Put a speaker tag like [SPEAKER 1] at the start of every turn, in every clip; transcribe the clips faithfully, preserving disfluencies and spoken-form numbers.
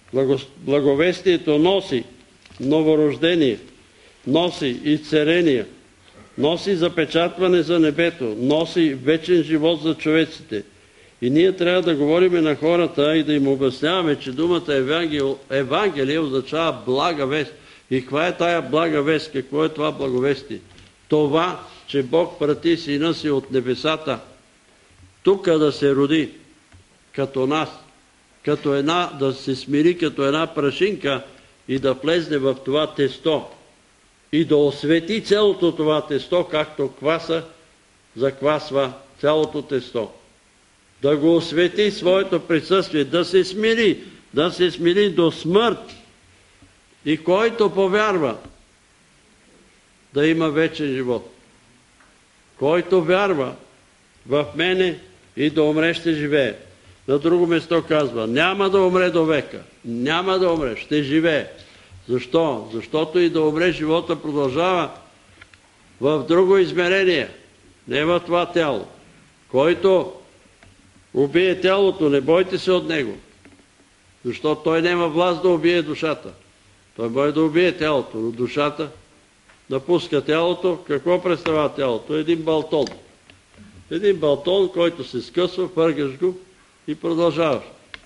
[SPEAKER 1] Благовестието носи новорождение, носи изцеление, носи запечатване за небето, носи вечен живот за човеците. И ние трябва да говорим на хората и да им обясняваме, че думата Евангелие, Евангелие означава блага вест. И каква е тая блага вест? Какво е това благовестие? Това, че Бог прати Сина си от небесата, тук да се роди, като нас, като една, да се смири като една прашинка и да влезне в това тесто и да освети цялото това тесто, както кваса заквасва цялото тесто. Да го освети своето присъствие, да се смири, да се смири до смърт. И който повярва, да има вечен живот. Който вярва в мене и да умре, ще живее. На друго место казва, няма да умре до века. Няма да умре, ще живее. Защо? Защото и да умре, живота продължава в друго измерение, не в това тяло. Който убие тялото, не бойте се от него. Защото той няма власт да убие душата. Той може да убие тялото, но душата напуска тялото. Какво представлява тялото? Един балтон. Един балтон, който се скъсва, фъргаш го и продължаваш.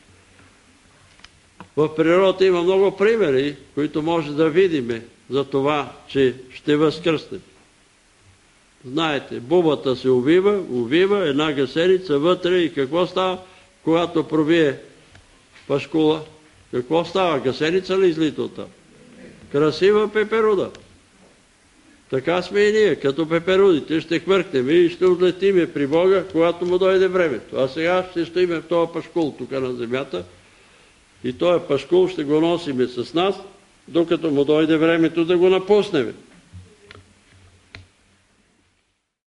[SPEAKER 1] В природата има много примери, които може да видим за това, че ще възкръснем. Знаете, бубата се увива, увива, една гъсеница вътре и какво става, когато пробие пашкула? Какво става? Гъсеница ли излита оттам? Красива пеперуда. Така сме и ние, като пеперудите, ще хвъркнем и ще отлетиме при Бога, когато му дойде времето. А сега ще стоиме в този пашкул тук на земята и този пашкул ще го носиме с нас, докато му дойде времето да го напуснем.